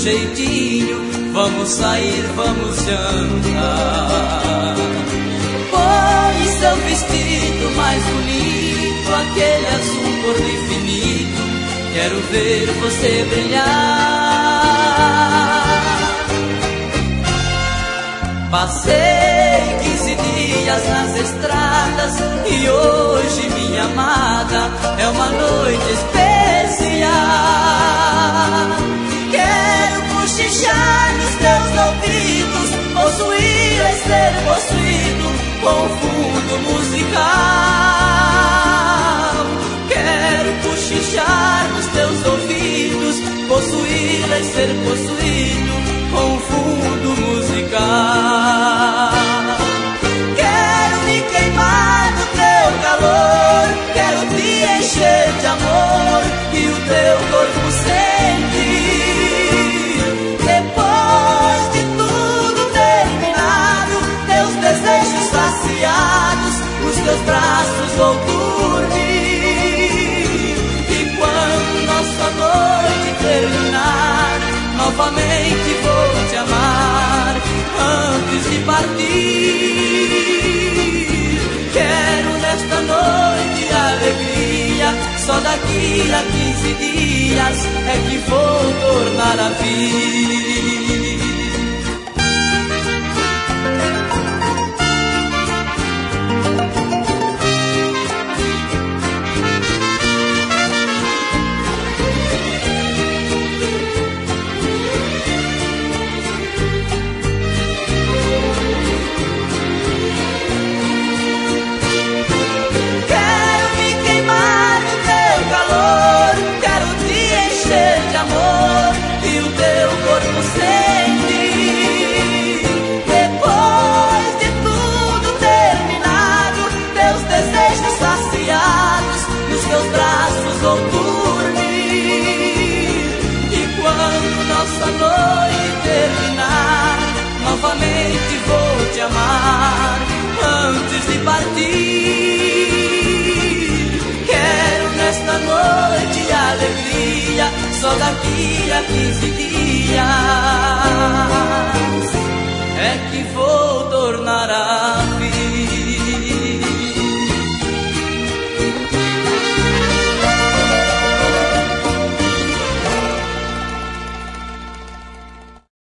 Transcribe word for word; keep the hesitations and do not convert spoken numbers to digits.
jeitinho, vamos sair, vamos jantar. Põe seu vestido mais bonito, aquele azul cor do infinito, quero ver você brilhar. Passei quinze dias nas estradas e hoje, minha amada, é uma noite especial. Quero cochichar nos teus ouvidos, possuir e ser possuído com fundo musical. Quero cochichar nos teus ouvidos, possuir e ser possuído com fundo musical. Quero me queimar no teu calor, quero te encher de amor e o teu corpo sentir. Depois de tudo terminado, teus desejos saciados, os teus braços vou dormir. E quando nossa noite terminar, novamente vou te amar antes de partir. Quero nesta noite alegria, só daqui a quinze dias é que vou tornar a vir. Novamente vou te amar antes de partir. Quero nesta noite alegria, só daqui a quinze dias